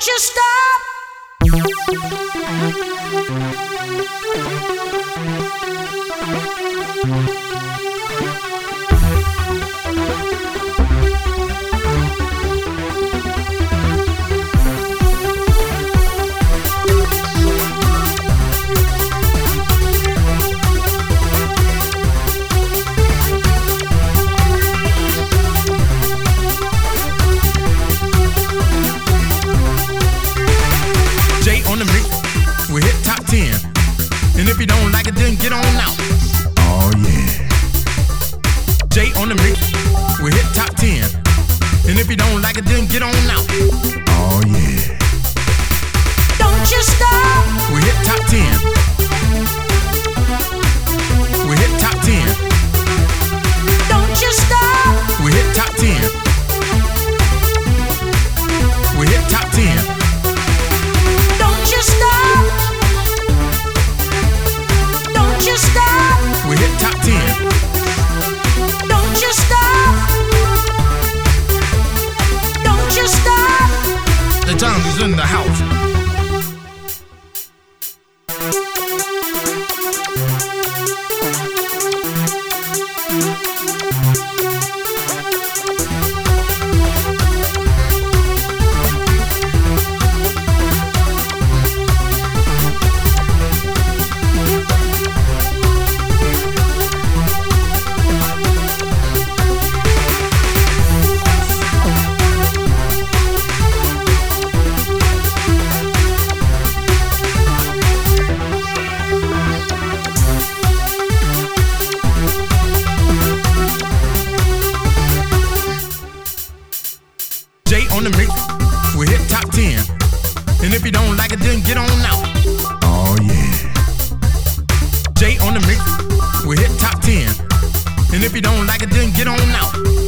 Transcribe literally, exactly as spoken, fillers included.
Don't you stop. We hit top ten, and if you don't like it, then get on out. Oh yeah. Jay on the mix. We hit top ten, and if you don't like it, then get on out. Oh yeah. Don't you stop. We hit top ten. We hit top ten. Don't you stop. We hit top ten. We hit top ten. Don't you stop. Don't you stop. We hit top ten. Don't you stop. Don't you stop. The Johnny's in the house. Jay on the mix, we hit top ten, and if you don't like it, then get on out. Oh yeah. Jay on the mix, we hit top ten, and if you don't like it, then get on out.